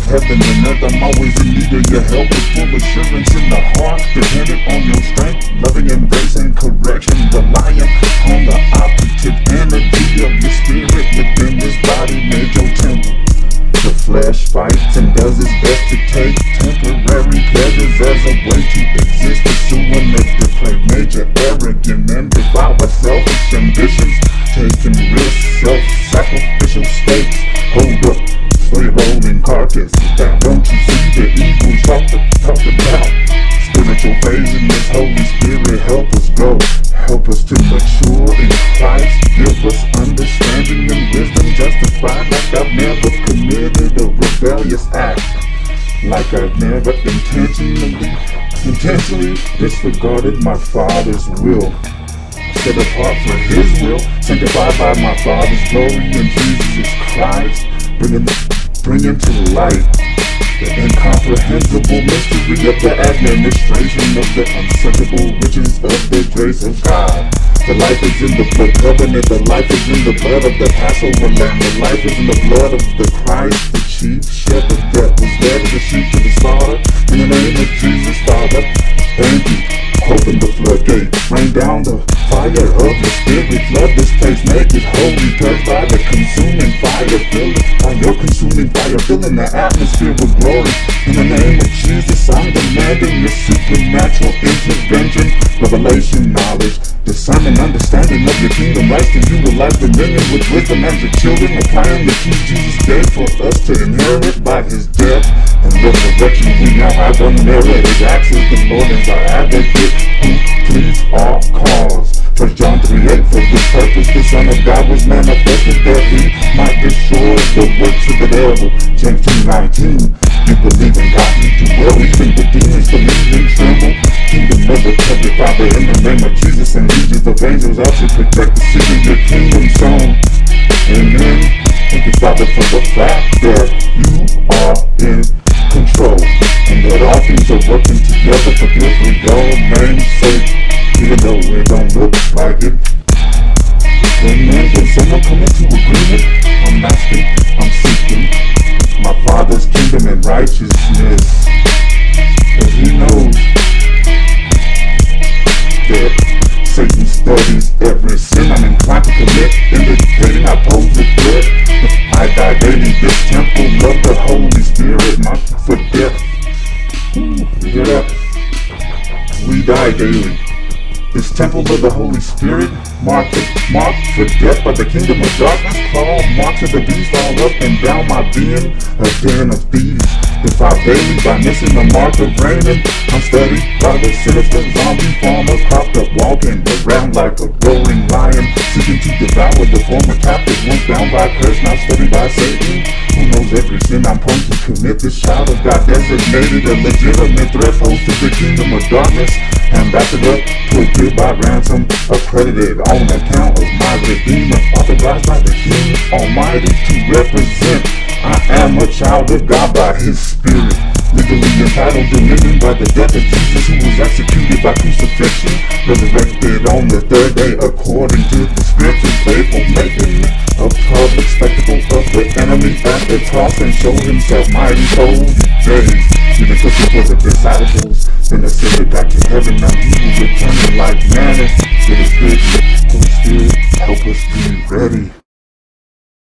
heaven and earth. I'm always in need of your help with full assurance in the heart, dependent on your strength, loving embrace and correction, relying on the operative energy of your spirit within this body made your temple. The flesh fights and does its best to take temporary pleasures as a way to exist, pursuing the depraved nature, arrogant and devour selfish ambitions, taking risks, self-sacrificial stakes. Hold up, slave holding carcasses down. Don't you see the evils talked about? Spiritual phase in this Holy Spirit, help us grow, help us to mature in Christ, give us understanding and wisdom, justified like I've never committed a rebellious act, like I've never intentionally disregarded my Father's will, set apart for His will, sanctified by my Father's glory in Jesus Christ, bringing to light the incomprehensible mystery of the administration of the unsearchable riches of the grace of God. The life is in the blood covenant, the life is in the blood of the Passover lamb, the life is in the blood of the Christ, the chief shepherd that was led the sheep to the slaughter. In the name of Jesus, Father, thank you. Open the floodgate, rain down the fire of the Spirit, flood this place, make it holy, purged by the consuming fire, fill it by your consuming fire, filling the atmosphere with glory. In the name of Jesus, I'm demanding your supernatural intervention, revelation, knowledge, discernment, understanding of your kingdom rights, to utilize dominion with wisdom as your children, applying the keys Jesus gave for us to inherit by His death and resurrection. We now have unmerited access. The Lord is our advocate who pleads our cause. 1 John 3:8, for this purpose the Son of God was manifested, that He might destroy the works of the devil. James 2:19, you believe in God, you do well, even the demons believe and tremble. Kingdom never covered, Father, in the name of Jesus, and legions of angels out to protect the city, your kingdom zone. Amen. Thank you, Father, for the fact that you are in control, and that all things are working together for good for your name's sake, even though it don't look like it. Amen. Can someone come into agreement? I'm asking, I'm seeking my Father's kingdom and righteousness, cause He knows that Satan studies every sin I'm inclined to commit, indicating I pose a threat. I die daily, this temple of the Holy Spirit, marked for death. You hear that? We die daily. This temple of the Holy Spirit, marked for death by the kingdom of darkness, claw marks of the beast all up and down my being, a den of thieves. Defiled daily by missing the mark of reigning. I'm studied by the sinister zombie farmer, cropped up walking around like a roaring lion, seeking to devour the former captive, once bound by curse, now studied by Satan, who knows every sin I'm prone to commit. This child of God designated a legitimate threat, posed to the kingdom of darkness, ambassador, put good by ransom, accredited on account of my redeemer, authorized by the King Almighty to represent. I am a child of God by His Spirit, legally entitled dominion by the death of Jesus, who was executed by crucifixion, resurrected on the third day according to the scriptures, faithful, making a public spectacle of the enemy at the cross, and showed Himself mighty holy days. Even took it for the disciples, then ascended back to heaven. Now He will return like manna. It is good.